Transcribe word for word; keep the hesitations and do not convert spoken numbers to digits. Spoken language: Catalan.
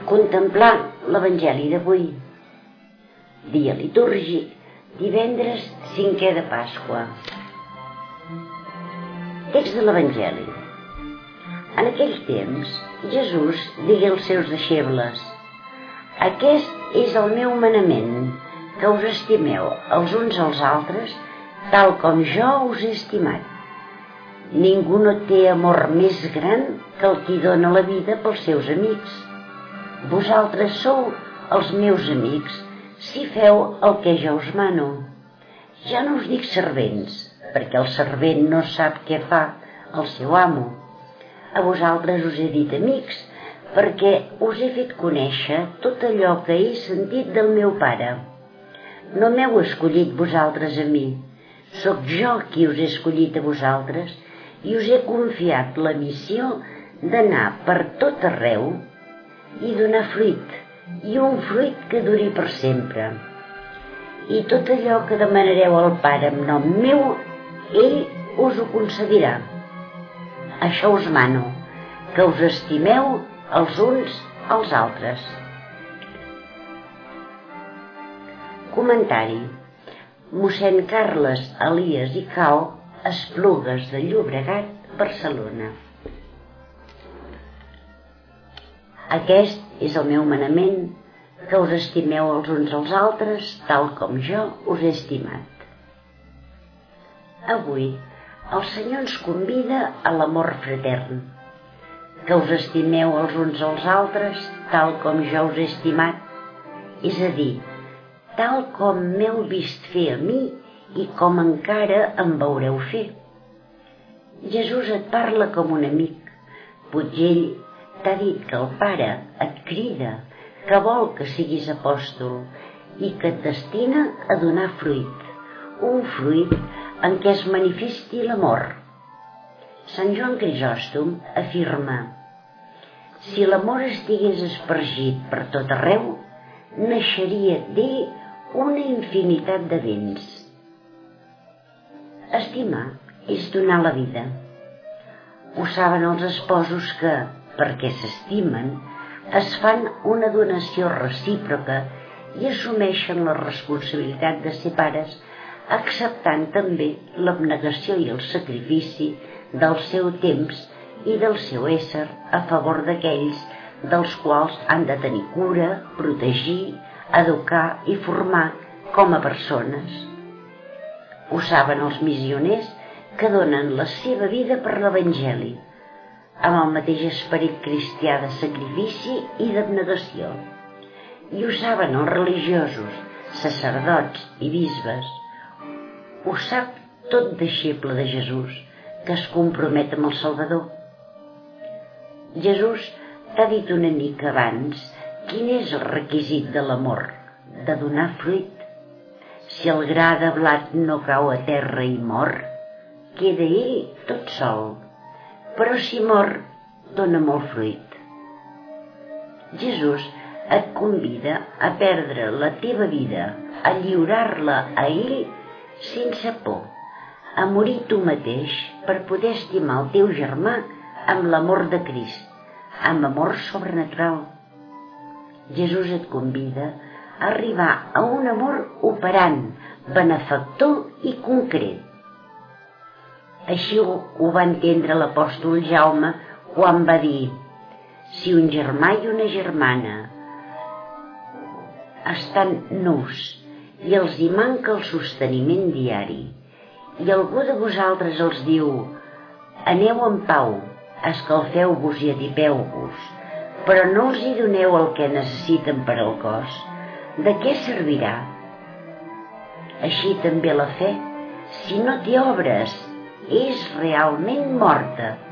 Contemplar l'Evangeli d'avui. Dia litúrgic, divendres cinquè de Pasqua. Text de l'Evangeli. En aquell temps, Jesús digué als seus deixebles: Aquest és el meu manament, que us estimeu els uns als altres, tal com jo us he estimat. Ningú no té amor més gran que el qui dona la vida pels seus amics. Vosaltres sou els meus amics si feu el que jo us mano. Ja no us dic servents, perquè el servent no sap què fa el seu amo. A vosaltres us he dit amics, perquè us he fet conèixer tot allò que he sentit del meu Pare. No m'heu escollit vosaltres a mi, sóc jo qui us he escollit a vosaltres i us he confiat la missió d'anar per tot arreu i donar fruit, i un fruit que duri per sempre. I tot allò que demanareu al Pare en nom meu, ell us ho concedirà. Això us mano, que us estimeu els uns als altres. Comentari. Mossèn Carles Elias i Cao, Esplugues de Llobregat, Barcelona. Aquest és el meu manament, que us estimeu els uns als altres, tal com jo us he estimat. Avui, el Senyor ens convida a l'amor fratern, que us estimeu els uns als altres, tal com jo us he estimat, és a dir, tal com m'heu vist fer a mi i com encara em veureu fer. Jesús et parla com un amic, potser ell t'ha dit que el Pare et crida, que vol que siguis apòstol i que et destina a donar fruit, un fruit en què es manifesti l'amor. Sant Joan Crisòstom afirma: si l'amor estigués espargit per tot arreu, naixeria d'ell una infinitat de béns. Estimar és donar la vida. Ho saben els esposos que, perquè s'estimen, es fan una donació recíproca i assumeixen la responsabilitat de ser pares, acceptant també l'abnegació i el sacrifici del seu temps i del seu ésser a favor d'aquells dels quals han de tenir cura, protegir, educar i formar com a persones. Ho saben els missioners que donen la seva vida per l'Evangeli, amb el mateix esperit cristià de sacrifici i d'abnegació. I ho saben els religiosos, sacerdots i bisbes. Ho sap tot deixeble de Jesús, que es compromet amb el Salvador. Jesús t'ha dit una mica abans quin és el requisit de l'amor, de donar fruit. Si el gra de blat no cau a terra i mor, queda ell tot sol, però si mor, dona molt fruit. Jesús et convida a perdre la teva vida, a lliurar-la a ell sense por, a morir tu mateix per poder estimar el teu germà amb l'amor de Crist, amb amor sobrenatural. Jesús et convida a arribar a un amor operant, benefactor i concret. Així ho va entendre l'apòstol Jaume quan va dir: si un germà i una germana estan nus i els hi manca el sosteniment diari, i algú de vosaltres els diu: aneu en pau, escalfeu-vos i atipeu-vos, però no els hi doneu el que necessiten per al cos, de què servirà? Així també la fe, si no té obres, és realment morta.